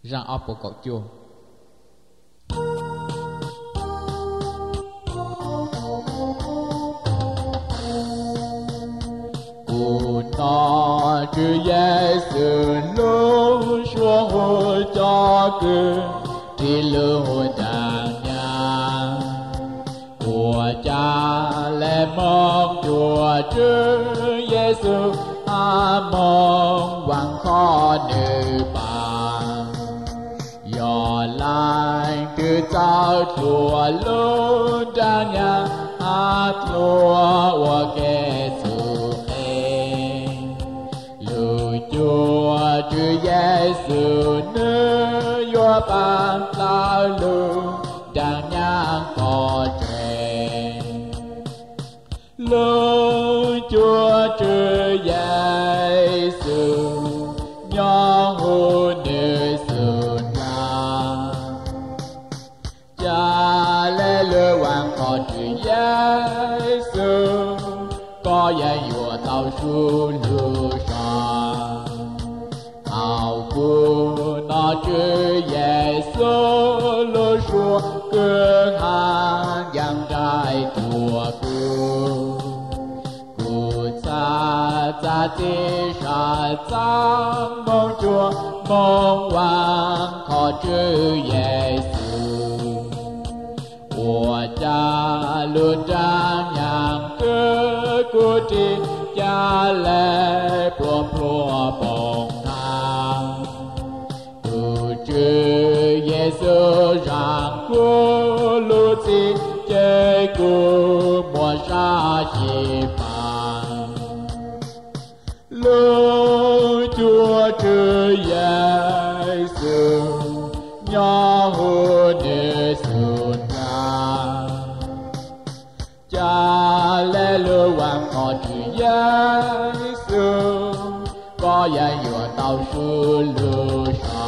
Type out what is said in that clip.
Rằng áp bộ cậu chua Cụ nó chữ Giê-xu lúc xuống hồi cho cư Thì lưu đàn nhà Của cha lẽ mong Chúa chữ Giê-xu mong vang khó nữ bà Gió lại cứ trao thua lúc đàn nhà thua của kẻ sự Chúa chữ Giê-xu nữ yo ban lao lưu đang nhang có trẻ lưu Chúa chữ Giê-xu nhỏ hô nữ sự na cha lê lưu hoàng có chữ Giê-xu có dạy yo tao su lưu nó chữ Giê-xu lối xuống cương hàng giang trai của cụ cha chi sa sang mong Chúa mong hoàng khó chữ Giê-xu của cha luôn trang nhang cơ của tri cha lệ plom bồng chữ Giê-xu rằng cô lưu chi chơi cô mùa sa chi phàn lưu Chúa chữ Giê-xu nhỏ hô nữ xuân na cha lê lưu hoàng có chữ Giê-xu có dạy dùa tao su lưu sa